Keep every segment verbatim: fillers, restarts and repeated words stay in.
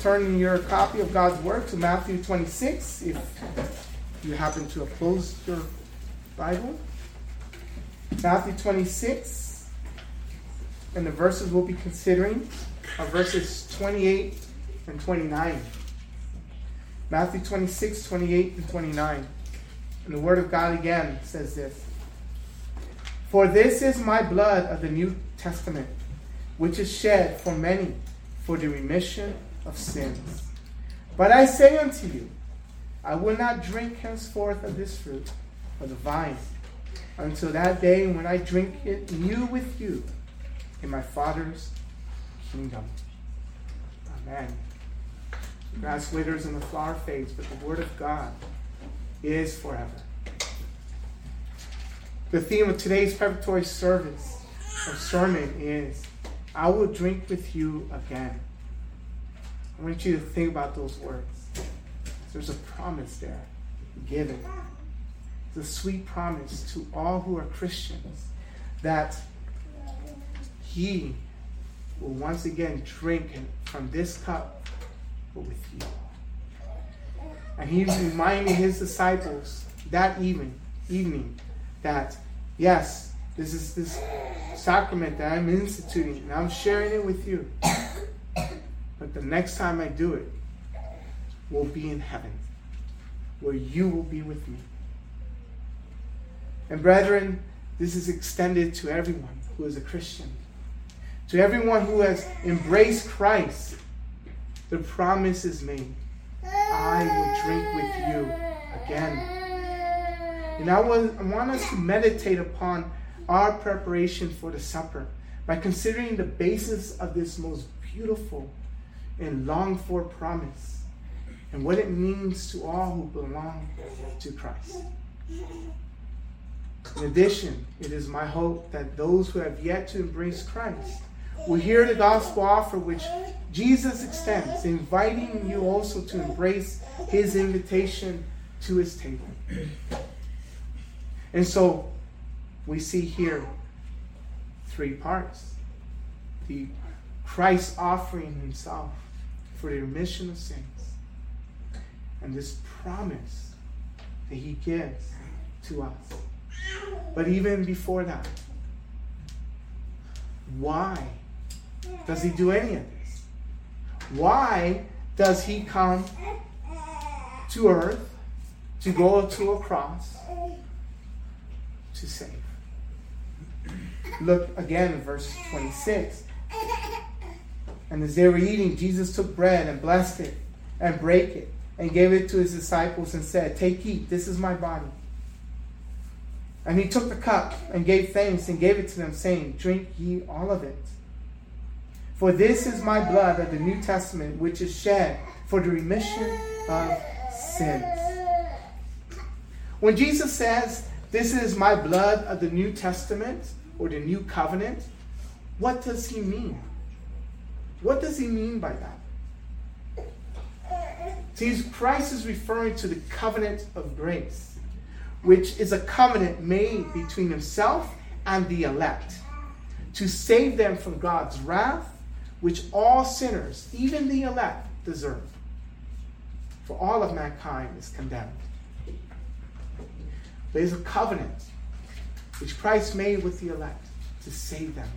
turn in your copy of God's Word to Matthew twenty-six, if you happen to have closed your Bible. Matthew twenty-six, and the verses we'll be considering are verses twenty-eight and twenty-nine. Matthew twenty-six, twenty-eight, and twenty-nine. And the Word of God again says this. For this is my blood of the New Testament, which is shed for many for the remission of sins. But I say unto you, I will not drink henceforth of this fruit of the vine, until that day when I drink it new with you in my Father's kingdom. Amen. The grass withers and the flower fades, but the Word of God is forever. The theme of today's preparatory service or sermon is, I will drink with you again. I want you to think about those words. There's a promise there given. It's a sweet promise to all who are Christians that He will once again drink from this cup, but with you. And He's reminding His disciples that evening, evening that, yes, this is this sacrament that I'm instituting, and I'm sharing it with you. But the next time I do it will be in heaven, where you will be with me. And brethren, this is extended to everyone who is a Christian. To everyone who has embraced Christ, the promise is made. I will drink with you again. And I, was, I want us to meditate upon our preparation for the supper by considering the basis of this most beautiful and longed for promise and what it means to all who belong to Christ. In addition, it is my hope that those who have yet to embrace Christ will hear the gospel offer which Jesus extends, inviting you also to embrace His invitation to His table. And so, we see here three parts. The Christ offering Himself for the remission of sins. And this promise that He gives to us. But even before that, why does He do any of this? Why does He come to earth, to go to a cross, to save? Look again in verse twenty-six. And as they were eating, Jesus took bread and blessed it and brake it and gave it to His disciples and said, take, eat, this is my body. And He took the cup and gave thanks and gave it to them, saying, drink ye all of it. For this is my blood of the New Testament, which is shed for the remission of sins. When Jesus says, this is my blood of the New Testament, or the New Covenant, what does He mean? What does He mean by that? See, Christ is referring to the covenant of grace, which is a covenant made between Himself and the elect to save them from God's wrath, which all sinners, even the elect, deserve. For all of mankind is condemned. But it's a covenant which Christ made with the elect to save them.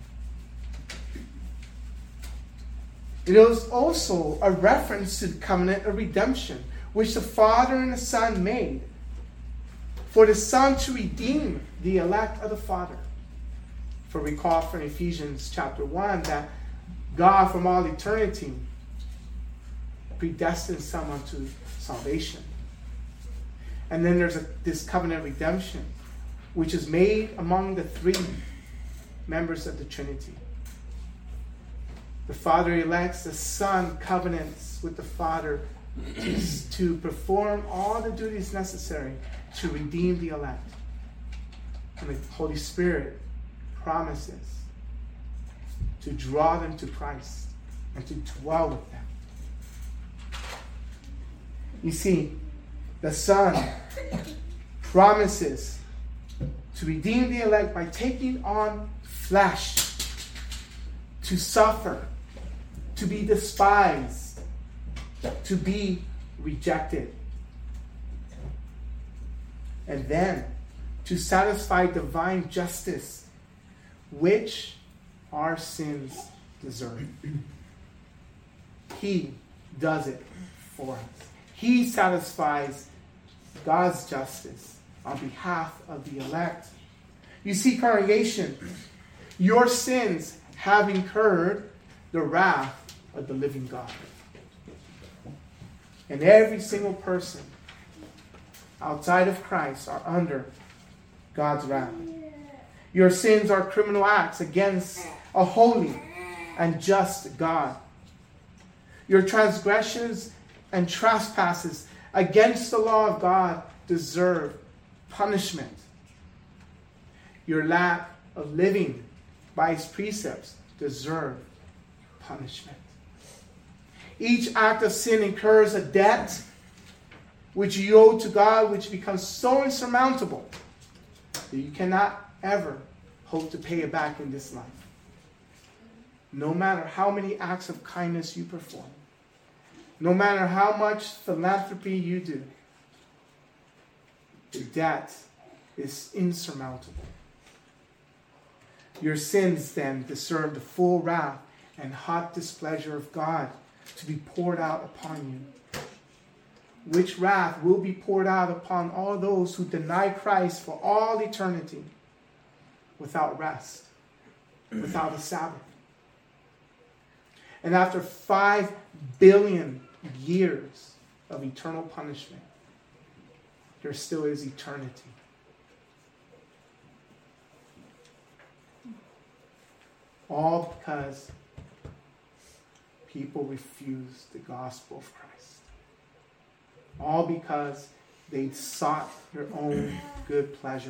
It is also a reference to the covenant of redemption, which the Father and the Son made for the Son to redeem the elect of the Father. For recall from Ephesians chapter one that God from all eternity predestined someone to salvation. And then there's a, this covenant of redemption, which is made among the three members of the Trinity. The Father elects, the Son covenants with the Father to, to perform all the duties necessary to redeem the elect. And the Holy Spirit promises to draw them to Christ and to dwell with them. You see, the Son promises to redeem the elect by taking on flesh, to suffer, to be despised, to be rejected. And then to satisfy divine justice, which our sins deserve. He does it for us. He satisfies God's justice on behalf of the elect. You see, congregation, your sins have incurred the wrath of the living God. And every single person outside of Christ are under God's wrath. Your sins are criminal acts against a holy and just God. Your transgressions and trespasses against the law of God deserve punishment. Your lack of living by His precepts deserve punishment. Each act of sin incurs a debt which you owe to God, which becomes so insurmountable that you cannot ever hope to pay it back in this life. No matter how many acts of kindness you perform, no matter how much philanthropy you do, the debt is insurmountable. Your sins then deserve the full wrath and hot displeasure of God to be poured out upon you, which wrath will be poured out upon all those who deny Christ for all eternity without rest, without a Sabbath. And after five billion years of eternal punishment, there still is eternity. All because people refused the gospel of Christ. All because they sought their own good pleasure.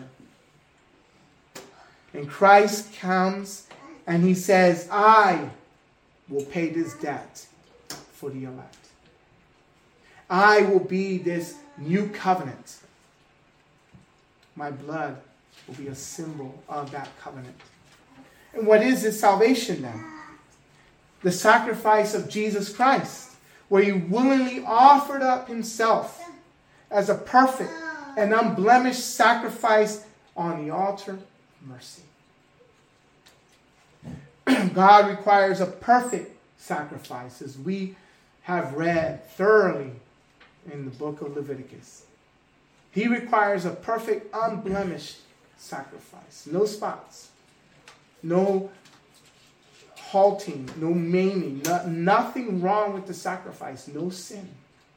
And Christ comes and He says, I will pay this debt for the elect. I will be this new covenant. My blood will be a symbol of that covenant. And what is this salvation then? The sacrifice of Jesus Christ, where He willingly offered up Himself as a perfect and unblemished sacrifice on the altar of mercy. God requires a perfect sacrifice, as we have read thoroughly in the book of Leviticus. He requires a perfect, unblemished sacrifice. No spots. No halting. No maiming. No, nothing wrong with the sacrifice. No sin.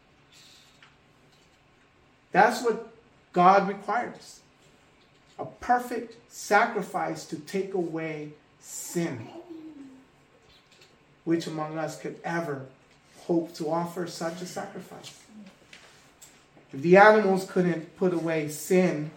That's what God requires. A perfect sacrifice to take away sin. Which among us could ever hope to offer such a sacrifice? If the animals couldn't put away sin,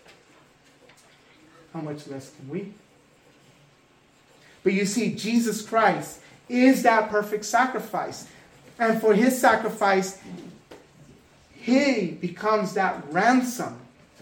how much less can we? But you see, Jesus Christ is that perfect sacrifice. And for His sacrifice, He becomes that ransom.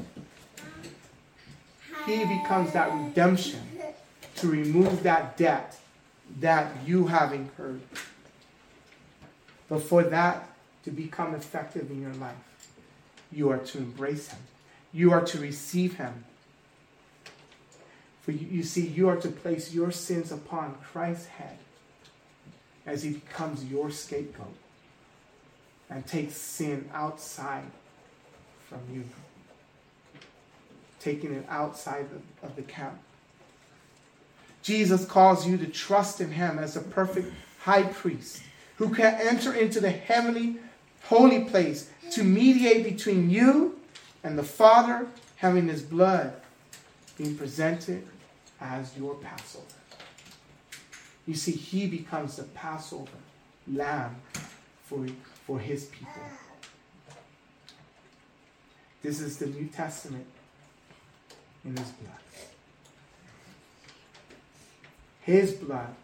He becomes that redemption to remove that debt that you have incurred. But for that to become effective in your life, you are to embrace Him. You are to receive Him. For you, you see, you are to place your sins upon Christ's head as He becomes your scapegoat and takes sin outside from you, taking it outside of, of the camp. Jesus calls you to trust in Him as a perfect high priest who can enter into the heavenly holy place to mediate between you and the Father, having His blood being presented as your Passover. You see, He becomes the Passover lamb for, for His people. This is the New Testament in His blood. His blood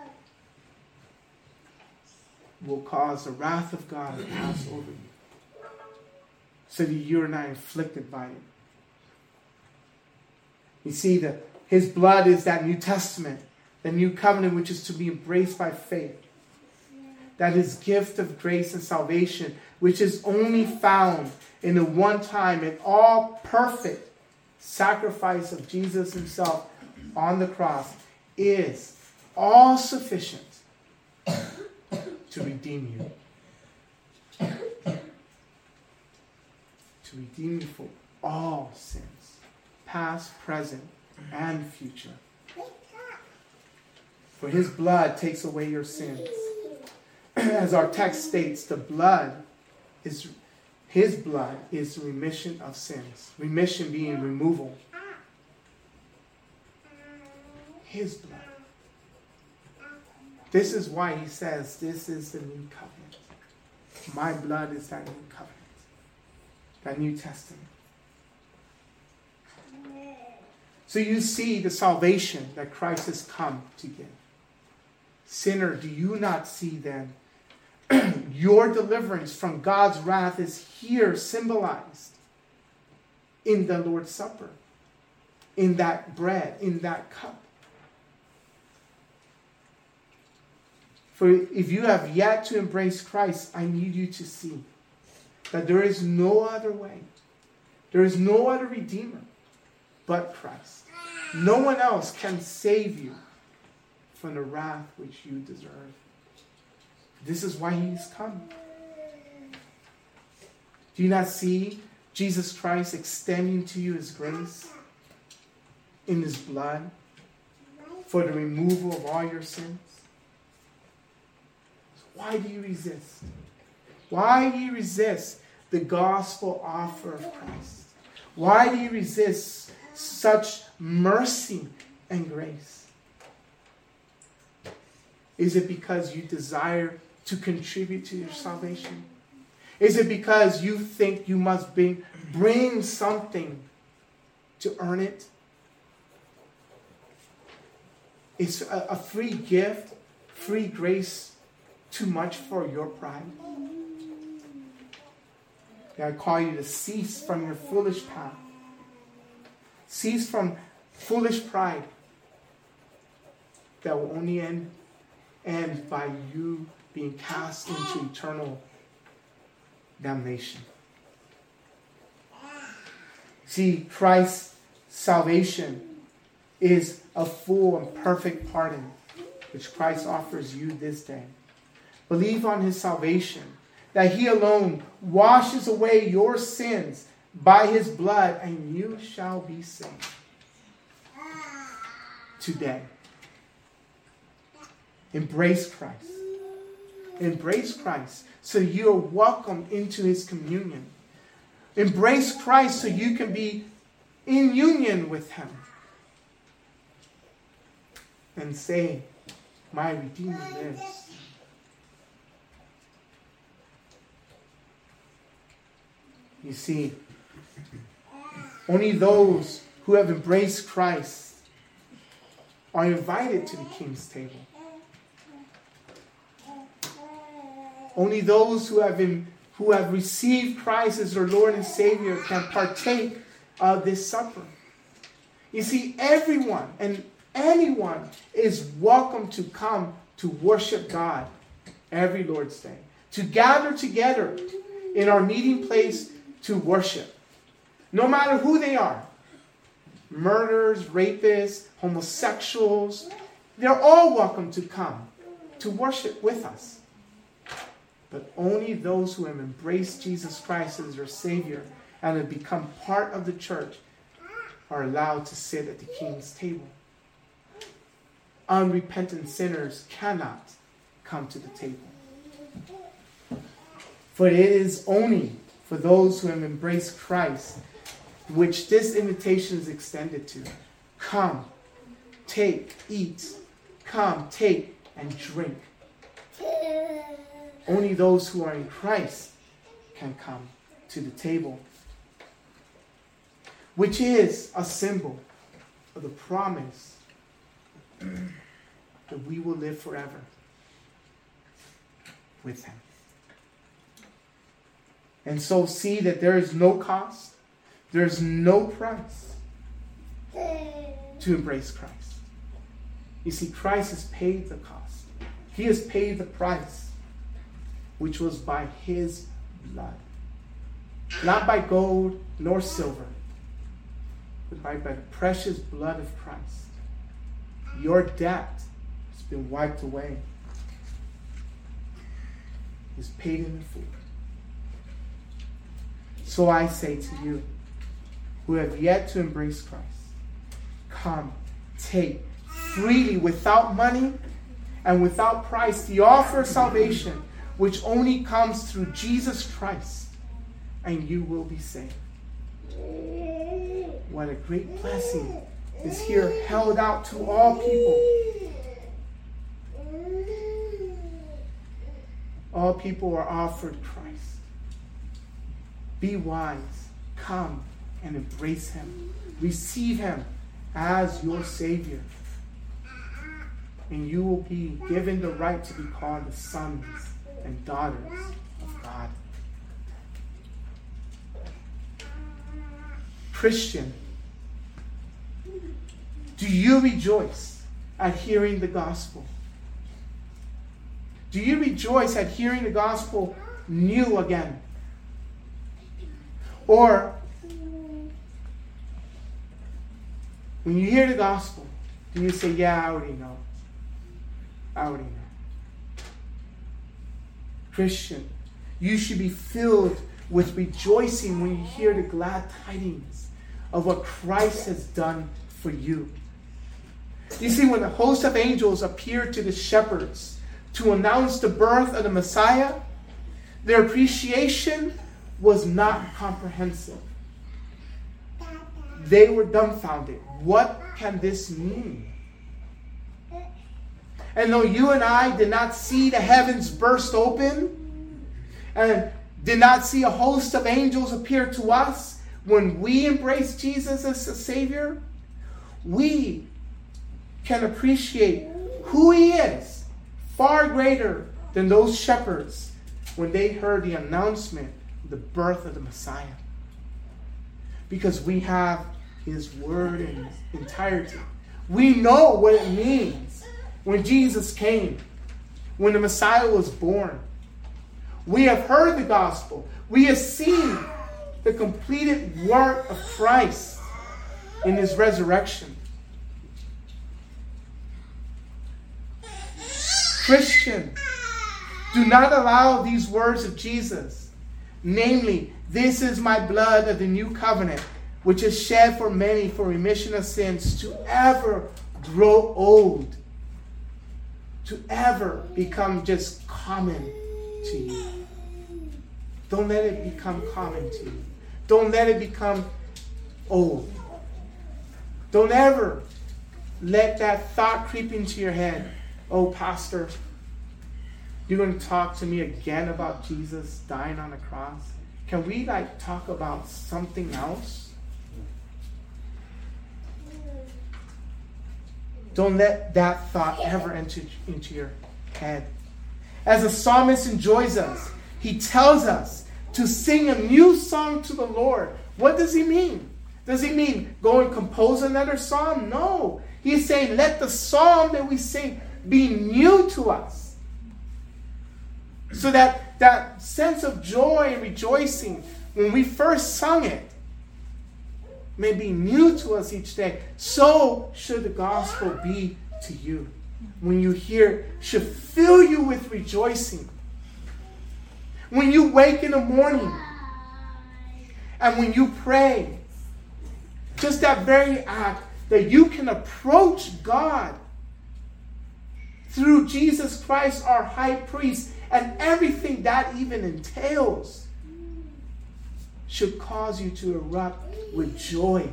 will cause the wrath of God to pass over you, so that you are not inflicted by it. You see, that His blood is that New Testament, the new covenant which is to be embraced by faith, that his gift of grace and salvation, which is only found in the one time and all perfect sacrifice of Jesus himself on the cross, is all sufficient to redeem you. To redeem you from all sins, past, present, and future. For his blood takes away your sins. As our text states, the blood is, his blood is remission of sins. Remission being removal. His blood. This is why he says, this is the new covenant. My blood is that new covenant. That New Testament. So you see the salvation that Christ has come to give. Sinner, do you not see then? Your deliverance from God's wrath is here symbolized in the Lord's Supper, in that bread, in that cup. For if you have yet to embrace Christ, I need you to see that there is no other way. There is no other Redeemer but Christ. No one else can save you from the wrath which you deserve. This is why he's come. Do you not see Jesus Christ extending to you his grace in his blood for the removal of all your sins? Why do you resist? Why do you resist the gospel offer of Christ? Why do you resist such mercy and grace? Is it because you desire to contribute to your salvation? Is it because you think you must bring, bring something to earn it? Is a, a free gift, free grace, too much for your pride? I call you to cease from your foolish path. Cease from foolish pride that will only end, end by you being cast into eternal damnation. See, Christ's salvation is a full and perfect pardon, which Christ offers you this day. Believe on his salvation, that he alone washes away your sins by his blood, and you shall be saved today. Embrace Christ. Embrace Christ so you are welcomed into his communion. Embrace Christ so you can be in union with him. And say, my Redeemer lives. You see, only those who have embraced Christ are invited to the King's table. Only those who have been, who have received Christ as their Lord and Savior can partake of this supper. You see, everyone and anyone is welcome to come to worship God every Lord's Day. To gather together in our meeting place to worship. No matter who they are. Murderers, rapists, homosexuals. They're all welcome to come to worship with us. But only those who have embraced Jesus Christ as their Savior and have become part of the church are allowed to sit at the King's table. Unrepentant sinners cannot come to the table. For it is only for those who have embraced Christ which this invitation is extended to. Come, take, eat. Come, take, and drink. Only those who are in Christ can come to the table, which is a symbol of the promise that we will live forever with him. And so see that there is no cost, there is no price to embrace Christ. You see, Christ has paid the cost. He has paid the price. which was by his blood. Not by gold nor silver, but by the precious blood of Christ. Your debt has been wiped away. It's paid in full. So I say to you, who have yet to embrace Christ, come, take freely, without money and without price, the offer of salvation, which only comes through Jesus Christ, and you will be saved. What a great blessing is here held out to all people. All people are offered Christ. Be wise. Come and embrace him. Receive him as your Savior. And you will be given the right to be called the sons and daughters of God. Christian, do you rejoice at hearing the gospel? Do you rejoice at hearing the gospel new again? Or when you hear the gospel, do you say, yeah, I already know. I already know. Christian, you should be filled with rejoicing when you hear the glad tidings of what Christ has done for you. You see, when the host of angels appeared to the shepherds to announce the birth of the Messiah, their appreciation was not comprehensive. They were dumbfounded. What can this mean? And though you and I did not see the heavens burst open and did not see a host of angels appear to us when we embrace Jesus as a Savior, we can appreciate who he is far greater than those shepherds when they heard the announcement of the birth of the Messiah. Because we have his word in its entirety. We know what it means when Jesus came, when the Messiah was born. We have heard the gospel. We have seen the completed work of Christ in his resurrection. Christian, do not allow these words of Jesus, namely, this is my blood of the new covenant, which is shed for many for remission of sins, to ever grow old, to ever become just common to you. Don't let it become common to you. Don't let it become old. Don't ever let that thought creep into your head. Oh, Pastor, you're going to talk to me again about Jesus dying on the cross? Can we like talk about something else? Don't let that thought ever enter into your head. As the psalmist enjoys us, he tells us to sing a new song to the Lord. What does he mean? Does he mean go and compose another psalm? No. He's saying let the psalm that we sing be new to us. So that that sense of joy and rejoicing when we first sung it may be new to us each day. So should the gospel be to you. When you hear it, should fill you with rejoicing. When you wake in the morning and when you pray, just that very act that you can approach God through Jesus Christ, our high priest, and everything that even entails should cause you to erupt with joy,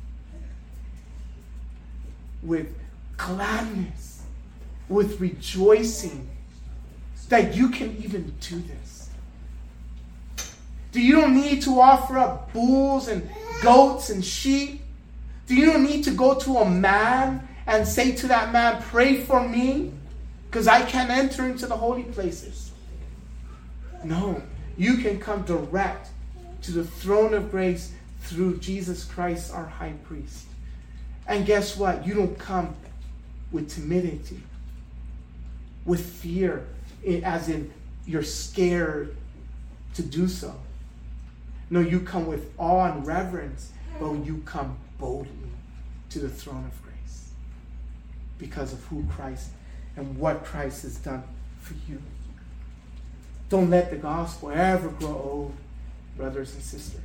with gladness, with rejoicing that you can even do this. Do you don't need to offer up bulls and goats and sheep? Do you don't need to go to a man and say to that man, pray for me, because I can't enter into the holy places? No, you can come direct to the throne of grace through Jesus Christ, our high priest. And guess what? You don't come with timidity, with fear, as in you're scared to do so. No, you come with awe and reverence, but you come boldly to the throne of grace because of who Christ and what Christ has done for you. Don't let the gospel ever grow old, brothers and sisters.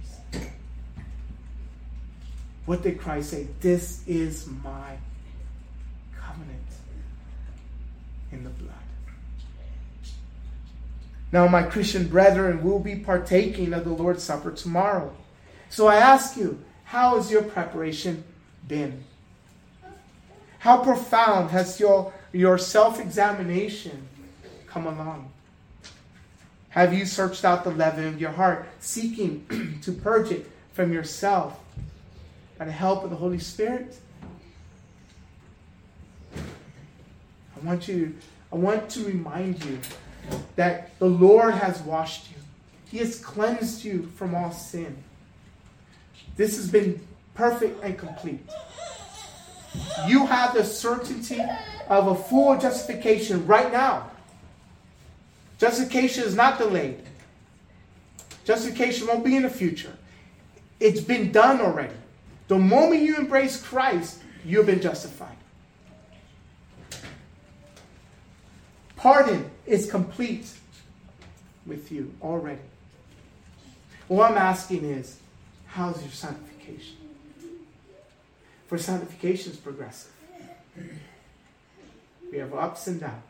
What did Christ say? This is my covenant in the blood. Now, my Christian brethren will be partaking of the Lord's Supper tomorrow. So I ask you, how has your preparation been? How profound has your, your self-examination come along? Have you searched out the leaven of your heart, seeking to purge it from yourself by the help of the Holy Spirit? I want you, I want to remind you that the Lord has washed you. He has cleansed you from all sin. This has been perfect and complete. You have the certainty of a full justification right now. Justification is not delayed. Justification won't be in the future. It's been done already. The moment you embrace Christ, you've been justified. Pardon is complete with you already. What I'm asking is, how's your sanctification? For sanctification is progressive. We have ups and downs.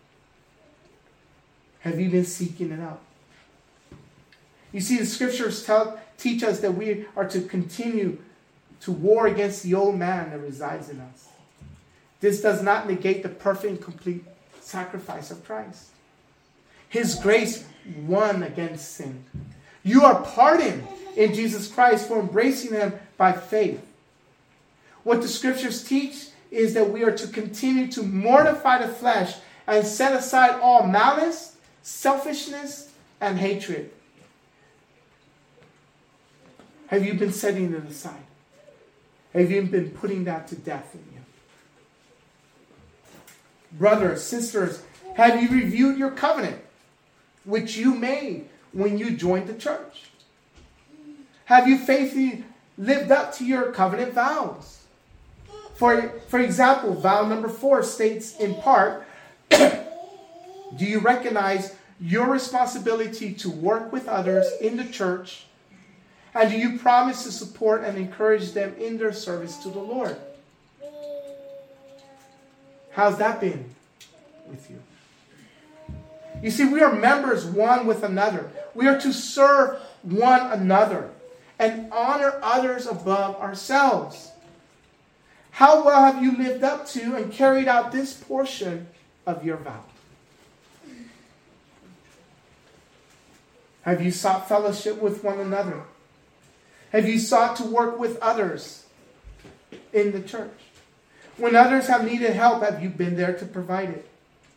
Have you been seeking it out? You see, the scriptures tell, teach us that we are to continue to war against the old man that resides in us. This does not negate the perfect and complete sacrifice of Christ. His grace won against sin. You are pardoned in Jesus Christ for embracing Him by faith. What the scriptures teach is that we are to continue to mortify the flesh and set aside all malice, selfishness, and hatred. Have you been setting it aside? Have you been putting that to death in you? Brothers, sisters, have you reviewed your covenant, which you made when you joined the church? Have you faithfully lived up to your covenant vows? For, for example, vow number four states in part, do you recognize your responsibility to work with others in the church? And do you promise to support and encourage them in their service to the Lord? How's that been with you? You see, we are members one with another. We are to serve one another and honor others above ourselves. How well have you lived up to and carried out this portion of your vow? Have you sought fellowship with one another? Have you sought to work with others in the church? When others have needed help, have you been there to provide it?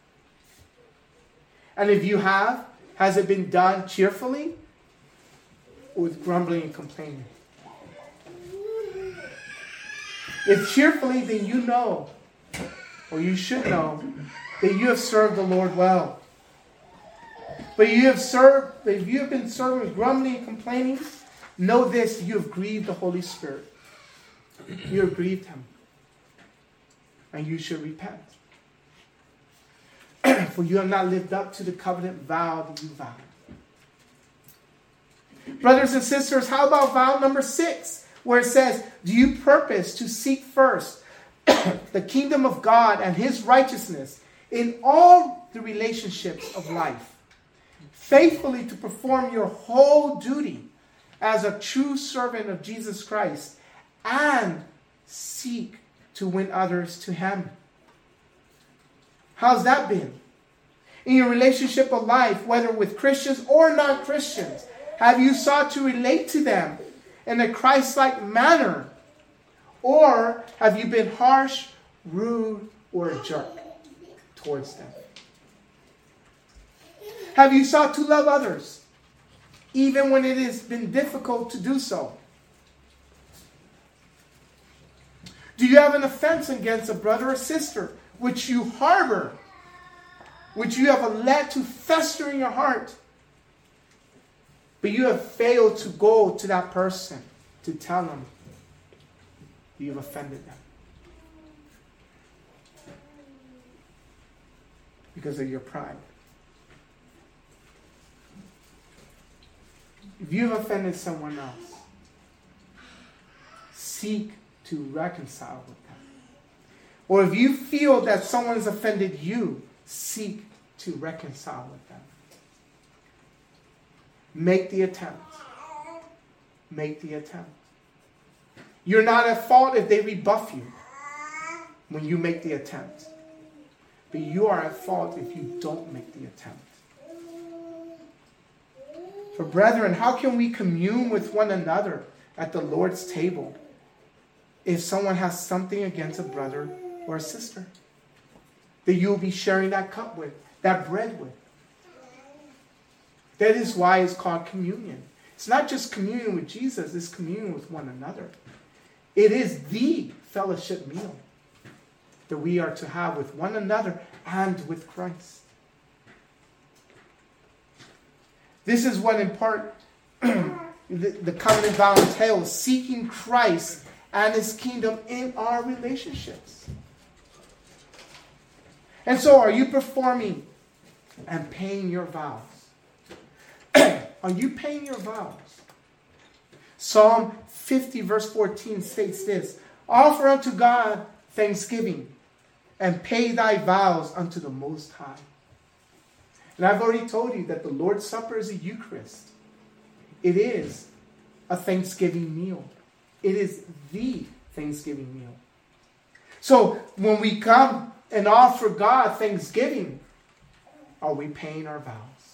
And if you have, has it been done cheerfully or with grumbling and complaining? If cheerfully, then you know, or you should know, that you have served the Lord well. But you have served, if you have been serving with grumbling and complaining, know this, you have grieved the Holy Spirit. You have grieved Him. And you should repent. For you have not lived up to the covenant vow that you vowed. Brothers and sisters, how about vow number six? Where it says, do you purpose to seek first the kingdom of God and His righteousness in all the relationships of life, faithfully to perform your whole duty as a true servant of Jesus Christ, and seek to win others to Him? How's that been? In your relationship of life, whether with Christians or non-Christians, have you sought to relate to them in a Christ-like manner? Or have you been harsh, rude, or a jerk towards them? Have you sought to love others, even when it has been difficult to do so? Do you have an offense against a brother or sister which you harbor which you have let to fester in your heart. But you have failed to go to that person to tell them you've offended them. Because of your pride. If you've offended someone else, seek to reconcile with them. Or if you feel that someone has offended you, seek to reconcile with them. Make the attempt. Make the attempt. You're not at fault if they rebuff you when you make the attempt. But you are at fault if you don't make the attempt. For brethren, how can we commune with one another at the Lord's table if someone has something against a brother or a sister that you'll be sharing that cup with, that bread with? That is why it's called communion. It's not just communion with Jesus, it's communion with one another. It is the fellowship meal that we are to have with one another and with Christ. This is what in part the, the covenant vow entails, seeking Christ and His kingdom in our relationships. And so, are you performing and paying your vows? Are you paying your vows? Psalm fifty verse fourteen states this: offer unto God thanksgiving and pay thy vows unto the Most High. And I've already told you that the Lord's Supper is a Eucharist. It is a Thanksgiving meal. It is the Thanksgiving meal. So when we come and offer God thanksgiving, are we paying our vows?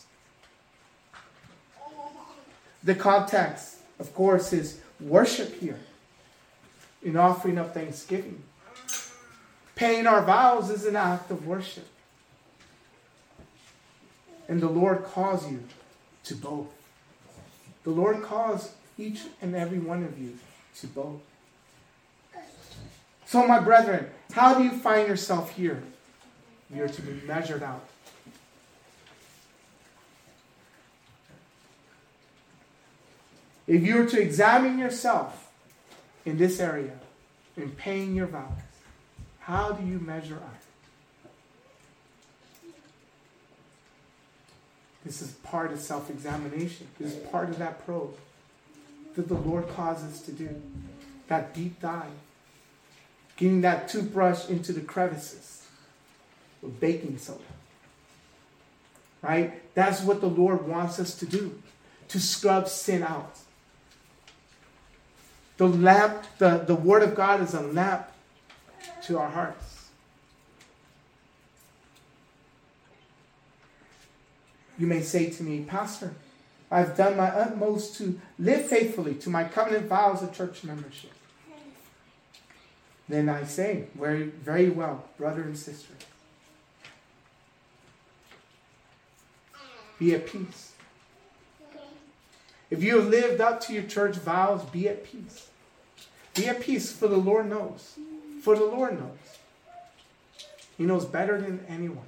The context, of course, is worship here in offering up thanksgiving. Paying our vows is an act of worship. And the Lord calls you to both. The Lord calls each and every one of you to both. So, my brethren, how do you find yourself here? You are to be measured out. If you were to examine yourself in this area, in paying your vows, how do you measure up? This is part of self-examination. This is part of that probe that the Lord calls us to do. That deep dive. Getting that toothbrush into the crevices with baking soda. Right? That's what the Lord wants us to do. To scrub sin out. The lamp, the, the Word of God is a lamp to our hearts. You may say to me, Pastor, I've done my utmost to live faithfully to my covenant vows of church membership. Then I say, very, very well, brother and sister. Be at peace. If you have lived up to your church vows, be at peace. Be at peace, for the Lord knows. For the Lord knows. He knows better than anyone.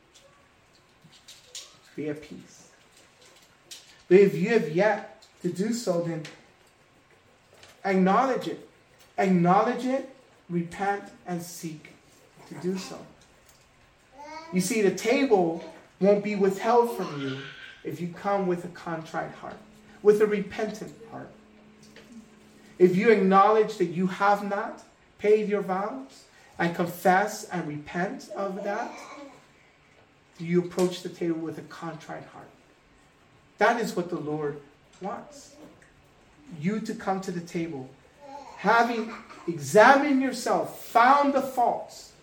Be at peace. But if you have yet to do so, then acknowledge it. Acknowledge it, repent, and seek to do so. You see, the table won't be withheld from you if you come with a contrite heart, with a repentant heart. If you acknowledge that you have not paid your vows and confess and repent of that, you approach the table with a contrite heart. That is what the Lord wants. You to come to the table, having examined yourself, found the faults,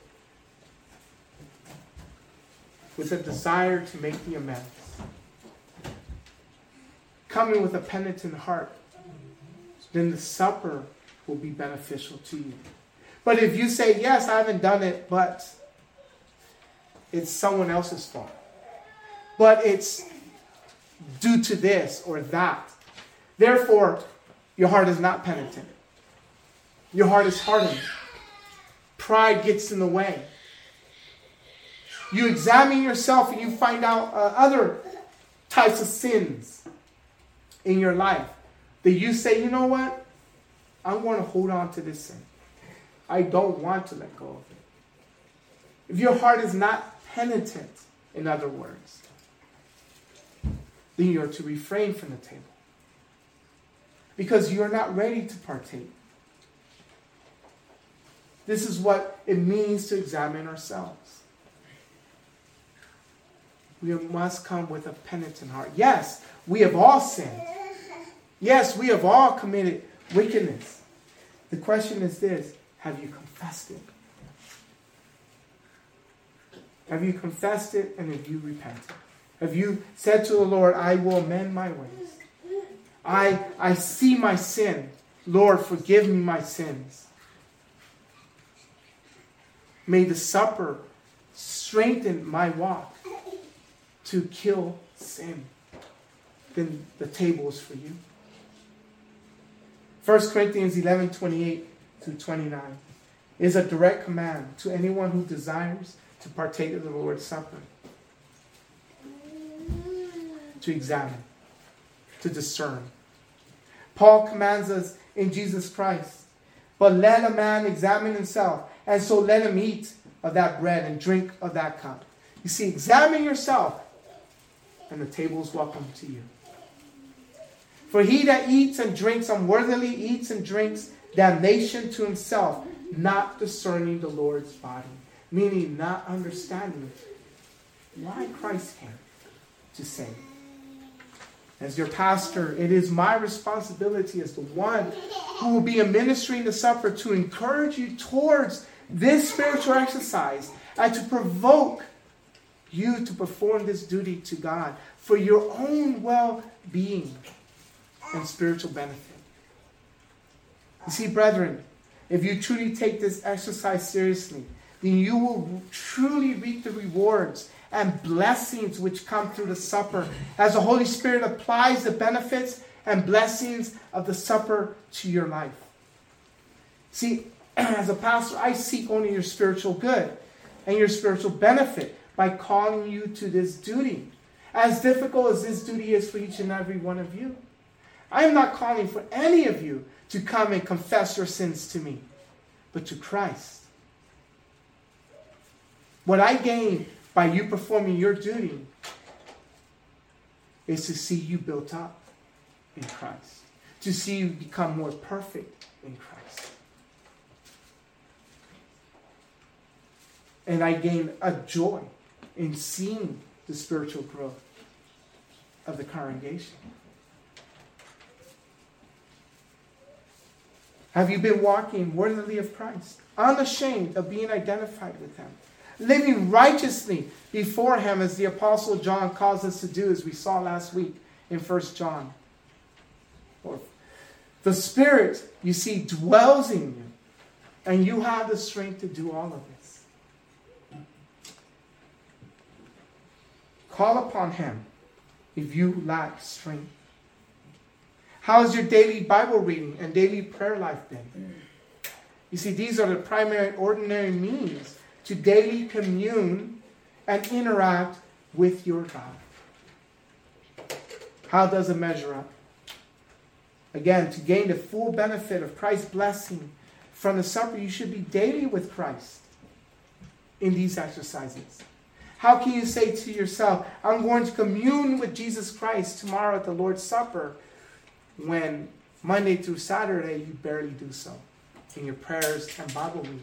with a desire to make the amends. Coming with a penitent heart, then the supper will be beneficial to you. But if you say, yes, I haven't done it, but it's someone else's fault, but it's due to this or that, therefore, your heart is not penitent. Your heart is hardened. Pride gets in the way. You examine yourself and you find out uh, other types of sins in your life that you say, you know what? I'm going to hold on to this sin. I don't want to let go of it. If your heart is not penitent, in other words, then you're to refrain from the table. Because you're not ready to partake. This is what it means to examine ourselves. We must come with a penitent heart. Yes, we have all sinned. Yes, we have all committed wickedness. The question is this: have you confessed it? Have you confessed it and have you repented? Have you said to the Lord, I will amend my ways. I, I see my sin. Lord, forgive me my sins. May the supper strengthen my walk to kill sin. Then the table is for you. First Corinthians eleven, twenty-eight through twenty-nine is a direct command to anyone who desires to partake of the Lord's Supper. To examine, to discern. Paul commands us in Jesus Christ, but let a man examine himself, and so let him eat of that bread and drink of that cup. You see, examine yourself, and the table is welcome to you. For he that eats and drinks unworthily eats and drinks damnation to himself, not discerning the Lord's body. Meaning not understanding why Christ came to save. As your pastor, it is my responsibility as the one who will be administering the supper to encourage you towards this spiritual exercise and to provoke you to perform this duty to God for your own well-being and spiritual benefit. You see, brethren, if you truly take this exercise seriously, then you will truly reap the rewards and blessings which come through the supper as the Holy Spirit applies the benefits and blessings of the supper to your life. See, as a pastor, I seek only your spiritual good and your spiritual benefit by calling you to this duty. As difficult as this duty is for each and every one of you, I am not calling for any of you to come and confess your sins to me, but to Christ. What I gain by you performing your duty is to see you built up in Christ. To see you become more perfect in Christ. And I gain a joy in seeing the spiritual growth of the congregation. Have you been walking worthily of Christ, unashamed of being identified with Him, living righteously before Him as the Apostle John calls us to do, as we saw last week in First John? Or the Spirit, you see, dwells in you, and you have the strength to do all of this. Call upon Him if you lack strength. How has your daily Bible reading and daily prayer life been? You see, these are the primary ordinary means to daily commune and interact with your God. How does it measure up? Again, to gain the full benefit of Christ's blessing from the supper, you should be daily with Christ in these exercises. How can you say to yourself, I'm going to commune with Jesus Christ tomorrow at the Lord's Supper, when Monday through Saturday you barely do so in your prayers and Bible reading?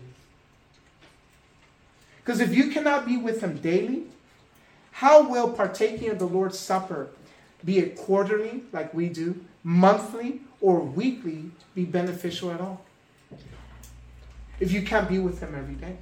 Because if you cannot be with Him daily, how will partaking of the Lord's Supper, be it quarterly like we do, monthly or weekly, be beneficial at all? If you can't be with Him every day.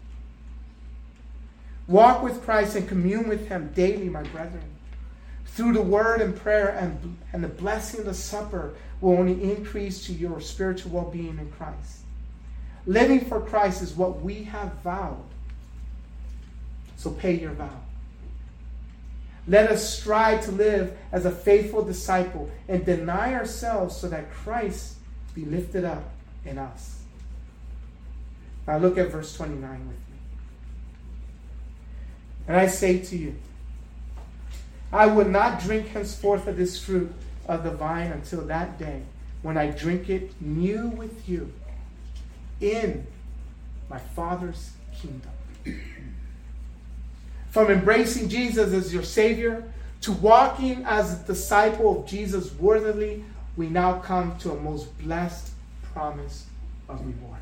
Walk with Christ and commune with Him daily, my brethren. Through the word and prayer and, and the blessing of the supper will only increase to your spiritual well-being in Christ. Living for Christ is what we have vowed. So pay your vow. Let us strive to live as a faithful disciple and deny ourselves so that Christ be lifted up in us. Now look at verse twenty-nine with me. And I say to you, I will not drink henceforth of this fruit of the vine until that day when I drink it new with you in my Father's kingdom. From embracing Jesus as your Savior to walking as a disciple of Jesus worthily, we now come to a most blessed promise of reward.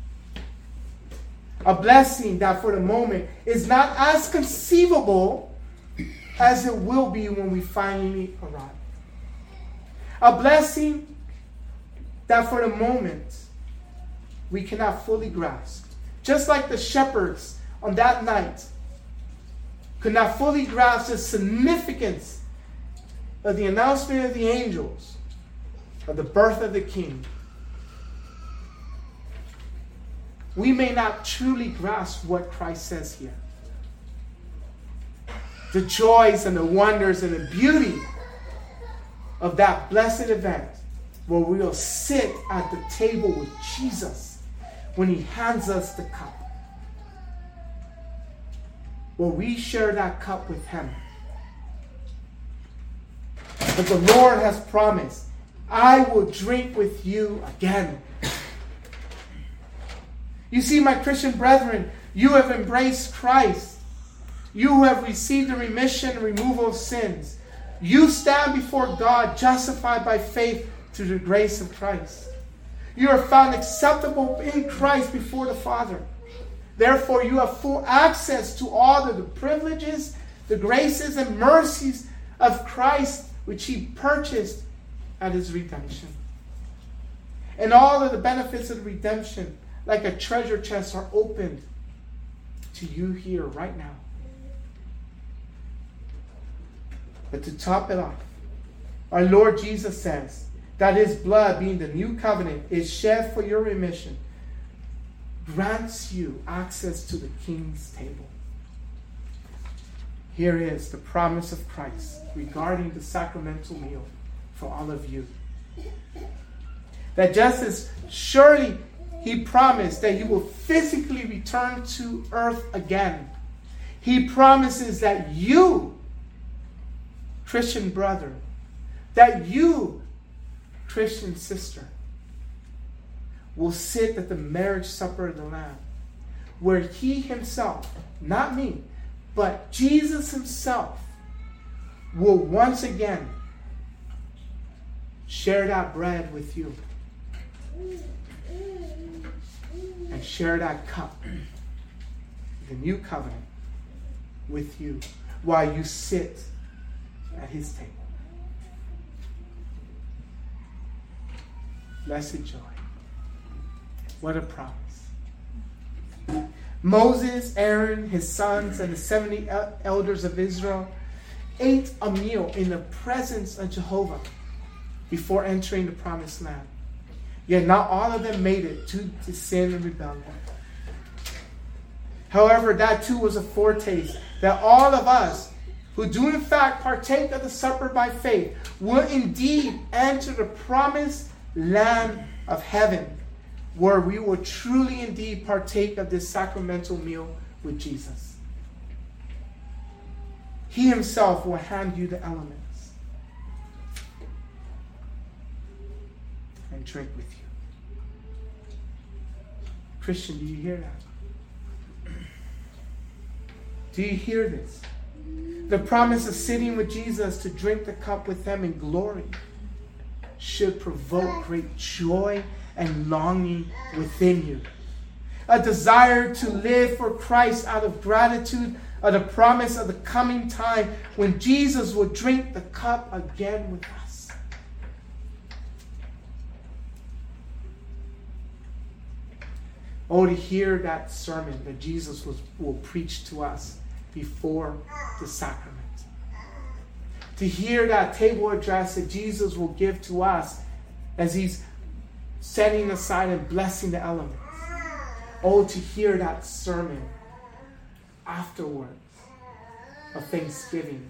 A blessing that for the moment is not as conceivable as it will be when we finally arrive. A blessing that for the moment we cannot fully grasp. Just like the shepherds on that night could not fully grasp the significance of the announcement of the angels of the birth of the King. We may not truly grasp what Christ says here. The joys and the wonders and the beauty of that blessed event where we will sit at the table with Jesus when he hands us the cup. Where we share that cup with him. But the Lord has promised, I will drink with you again. You see, my Christian brethren, you have embraced Christ. You have received the remission and removal of sins. You stand before God justified by faith through the grace of Christ. You are found acceptable in Christ before the Father. Therefore, you have full access to all of the privileges, the graces, and mercies of Christ, which he purchased at his redemption. And all of the benefits of the redemption, like a treasure chest, are opened to you here right now. But to top it off, our Lord Jesus says that his blood, being the new covenant, is shed for your remission, grants you access to the King's table. Here is the promise of Christ regarding the sacramental meal for all of you. That just as surely he promised that he will physically return to earth again, he promises that you, Christian brother, that you, Christian sister, will sit at the marriage supper of the Lamb, where he himself, not me, but Jesus himself, will once again share that bread with you and share that cup, the new covenant, with you while you sit at his table. Blessed joy. What a promise. Moses, Aaron, his sons, and the seventy elders of Israel ate a meal in the presence of Jehovah before entering the promised land. Yet not all of them made it due to sin and rebellion. However, that too was a foretaste that all of us who do in fact partake of the supper by faith will indeed enter the promised land of heaven, where we will truly indeed partake of this sacramental meal with Jesus. He himself will hand you the elements and drink with you. Christian, do you hear that? Do you hear this? The promise of sitting with Jesus to drink the cup with him in glory should provoke great joy and longing within you. A desire to live for Christ out of gratitude of the promise of the coming time when Jesus will drink the cup again with us. Oh, to hear that sermon that Jesus was, will preach to us before the sacrament. To hear that table address that Jesus will give to us as he's setting aside and blessing the elements. Oh, to hear that sermon afterwards of Thanksgiving,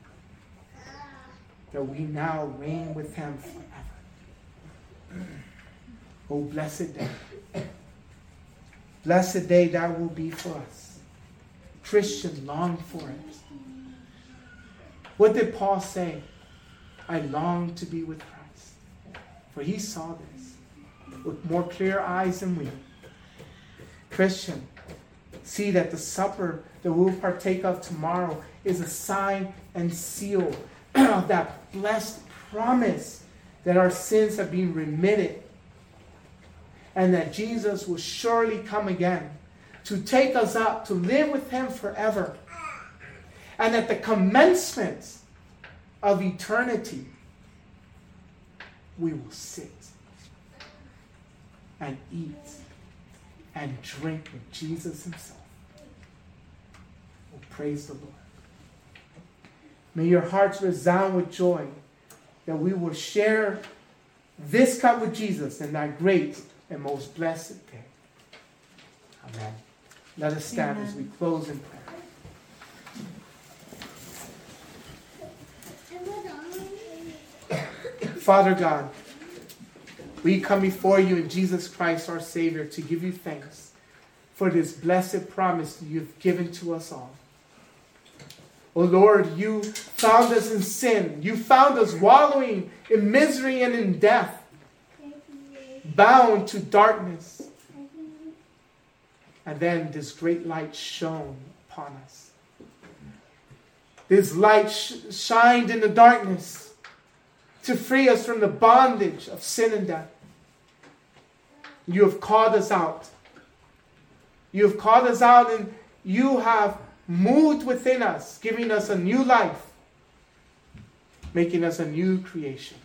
that we now reign with him forever. Oh, blessed day. Blessed day that will be for us. Christian, long for it. What did Paul say? I long to be with Christ. For he saw this with more clear eyes than we. Christian, see that the supper that we'll partake of tomorrow is a sign and seal of that blessed promise that our sins have been remitted and that Jesus will surely come again to take us up, to live with him forever. And at the commencement of eternity, we will sit and eat and drink with Jesus himself. Well, praise the Lord. May your hearts resound with joy that we will share this cup with Jesus in that great and most blessed day. Amen. Let us stand Amen. As we close in prayer. Father God, we come before you in Jesus Christ our Savior to give you thanks for this blessed promise that you've given to us all. Oh Lord, you found us in sin. You found us wallowing in misery and in death, bound to darkness. And then this great light shone upon us. This light sh- shined in the darkness to free us from the bondage of sin and death. You have called us out. You have called us out and you have moved within us, giving us a new life, making us a new creation.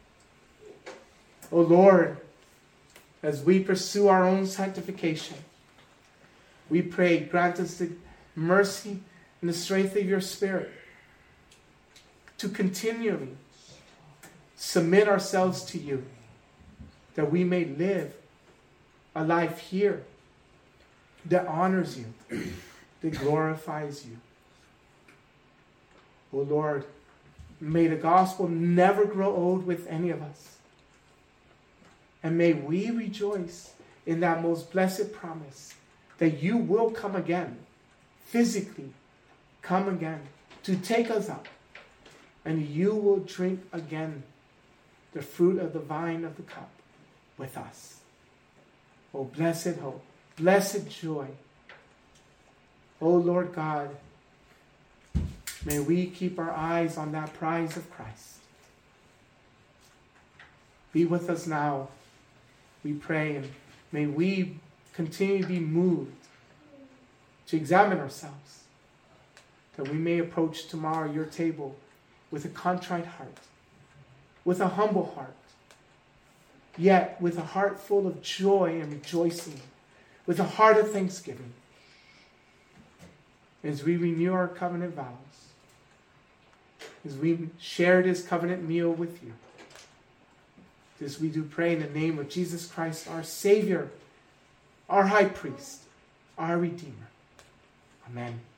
Oh Lord, as we pursue our own sanctification, we pray, grant us the mercy and the strength of your Spirit to continually submit ourselves to you, that we may live a life here that honors you, that glorifies you. Oh Lord, may the gospel never grow old with any of us. And may we rejoice in that most blessed promise that you will come again, physically come again, to take us up. And you will drink again the fruit of the vine of the cup with us. Oh, blessed hope, blessed joy. Oh, Lord God, may we keep our eyes on that prize of Christ. Be with us now, we pray, and may we continue to be moved to examine ourselves, that we may approach tomorrow your table with a contrite heart, with a humble heart, yet with a heart full of joy and rejoicing, with a heart of thanksgiving, as we renew our covenant vows, as we share this covenant meal with you. This we do pray in the name of Jesus Christ, our Savior, our High Priest, our Redeemer. Amen.